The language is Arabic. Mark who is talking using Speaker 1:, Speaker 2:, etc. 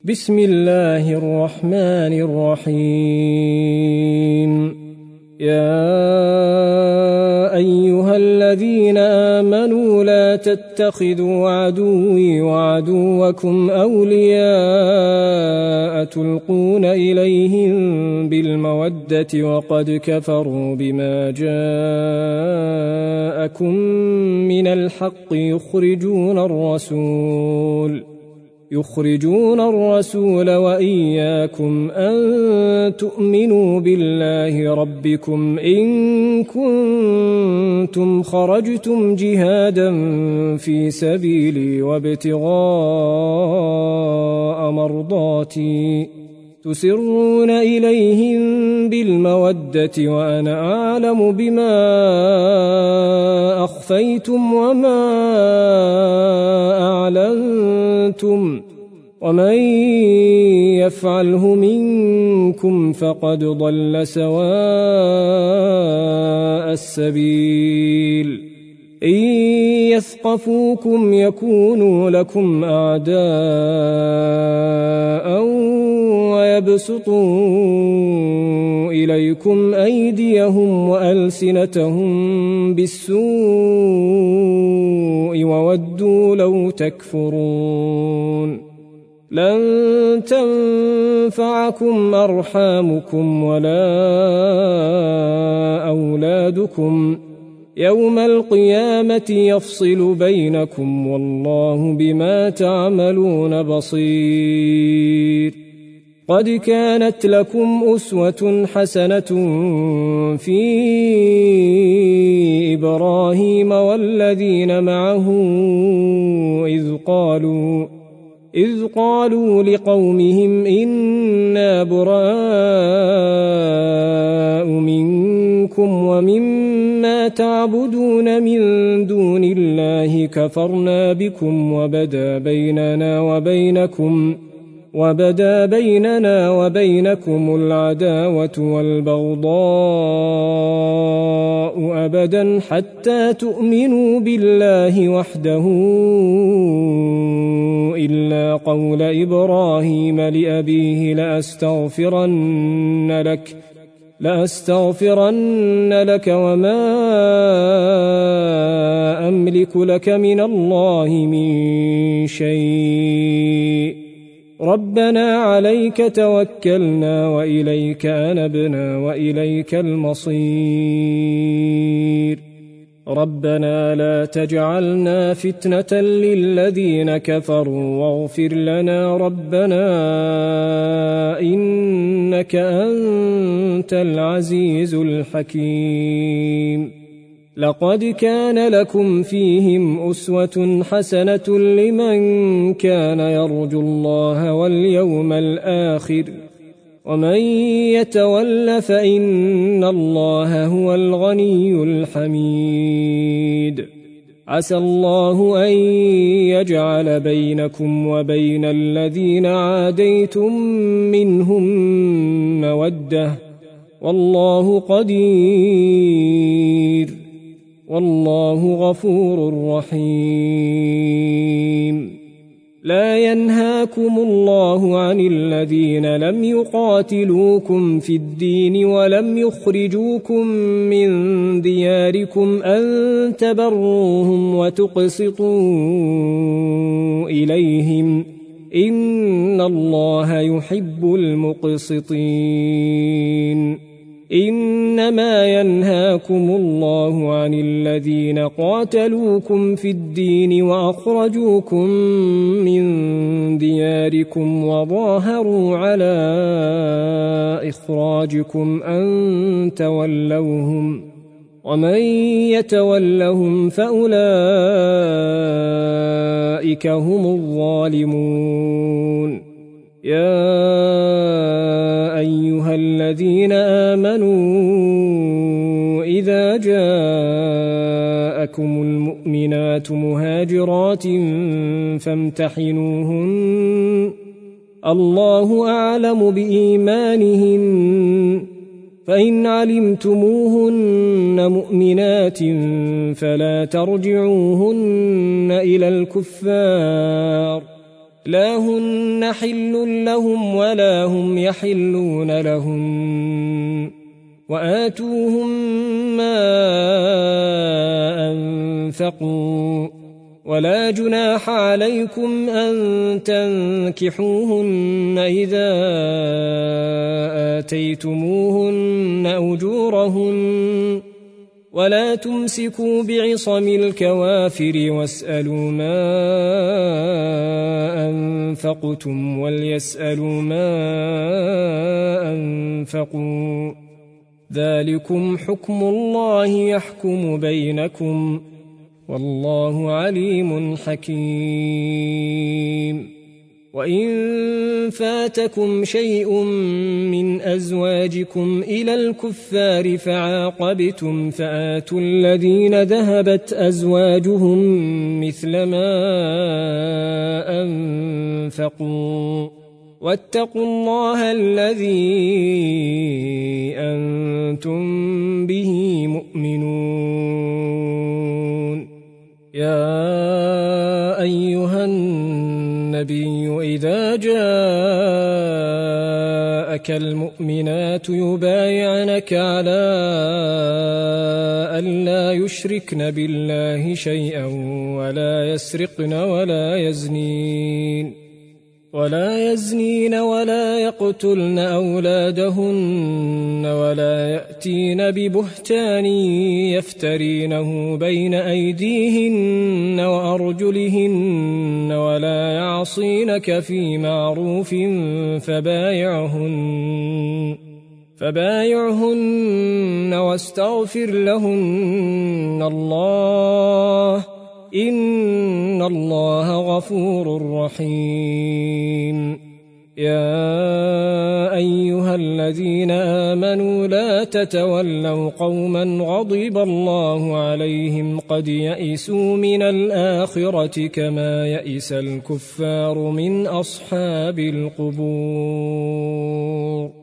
Speaker 1: بسم الله الرحمن الرحيم. يا أيها الذين آمنوا لا تتخذوا عدوي وعدوكم أولياء تلقون إليهم بالمودة وقد كفروا بما جاءكم من الحق يخرجون الرسول وإياكم أن تؤمنوا بالله ربكم إن كنتم خرجتم جهادا في سبيلي وابتغاء مرضاتي تسرون إليهم بالمودة وأنا أعلم بما أخفيتم وما أعلنتم ومن يفعله منكم فقد ضل سواء السبيل. إن يثقفوكم يكونوا لكم أعداء ويبسطوا إليكم أيديهم وألسنتهم بالسوء وودوا لو تكفرون. لن تنفعكم أرحامكم ولا أولادكم يوم القيامة يفصل بينكم والله بما تعملون بصير. قد كانت لكم أسوة حسنة في إبراهيم والذين معه إذ قالوا لقومهم إنا براء منكم ومما تعبدون من دون الله كفرنا بكم وبدا بيننا وبينكم العداوة والبغضاء أبدا حتى تؤمنوا بالله وحده إلا قول إبراهيم لأبيه لأستغفرن لك وما أملك لك من الله من شيء ربنا عليك توكلنا وإليك أنبنا وإليك المصير. ربنا لا تجعلنا فتنة للذين كفروا واغفر لنا ربنا إنك أنت العزيز الحكيم. لقد كان لكم فيهم أسوة حسنة لمن كان يرجو الله واليوم الآخر ومن يتول فإن الله هو الغني الحميد. عسى الله أن يجعل بينكم وبين الذين عاديتم منهم مودة والله قدير والله غفور رحيم. لا ينهاكم الله عن الذين لم يقاتلوكم في الدين ولم يخرجوكم من دياركم أن تبروهم وتقسطوا إليهم إن الله يحب المقسطين. إنما ينهاكم الله عن الذين قاتلوكم في الدين وأخرجوكم من دياركم وظاهروا على إخراجكم أن تولوهم ومن يتولهم فأولئك هم الظالمون. يا أيها الذين آمنوا إذا جاءكم المؤمنات مهاجرات فامتحنوهن الله أعلم بإيمانهن فإن علمتموهن مؤمنات فلا ترجعوهن إلى الكفار لا هن حل لهم ولا هم يحلون لهم وآتوهم ما أنفقوا ولا جناح عليكم أن تنكحوهن إذا آتيتموهن أجورهن ولا تمسكوا بعصم الكوافر واسألوا ما أنفقتم وليسألوا ما أنفقوا ذلكم حكم الله يحكم بينكم والله عليم حكيم وإن فاتكم شيء من أزواجكم إلى الكفار فعاقبتم فآتوا الذين ذهبت أزواجهم مثل ما أنفقوا واتقوا الله الذي أنتم به مؤمنون يا أيها النبي إذا جاءك المؤمنات يبايعنك على أن لا يشركن بالله شيئا ولا يسرقن ولا يزنين ولا يقتلن أولادهن ولا يأتين ببهتان يفترينه بين أيديهن وأرجلهن ولا يعصينك في معروف فبايعهن واستغفر لهن الله إن الله غفور رحيم يا أيها الذين آمنوا لا تتولوا قوما غضب الله عليهم قد يئسوا من الآخرة كما يئس الكفار من أصحاب القبور